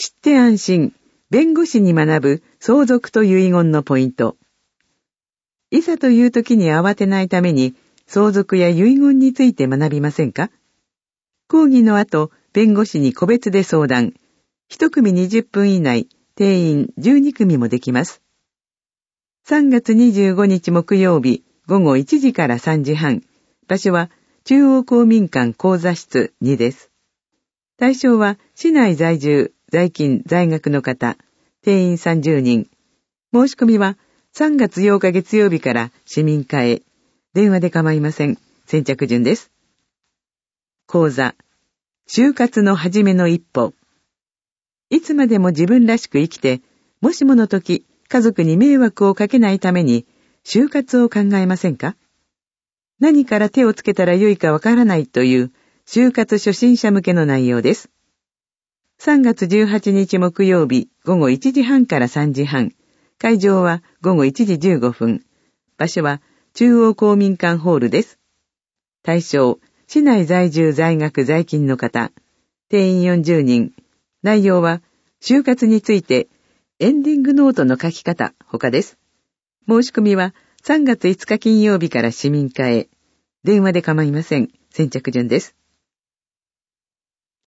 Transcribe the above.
知って安心、弁護士に学ぶ相続と遺言のポイント。いざという時に慌てないために、相続や遺言について学びませんか？講義の後、弁護士に個別で相談。1組20分以内、定員12組もできます。3月25日木曜日、午後1時から3時半。場所は、中央公民館講座室2です。対象は、市内在住、在勤、在学の方、定員30人。申し込みは、3月8日月曜日から市民課へ。電話で構いません。先着順です。講座。就活の始めの一歩。いつまでも自分らしく生きて、もしもの時、家族に迷惑をかけないために、就活を考えませんか？何から手をつけたらよいかわからないという、就活初心者向けの内容です。3月18日木曜日午後1時半から3時半。会場は午後1時15分。場所は中央公民館ホールです。対象、市内在住在学在勤の方。定員40人。内容は、就活について、エンディングノートの書き方、他です。申し込みは3月5日金曜日から市民課へ。電話で構いません。先着順です。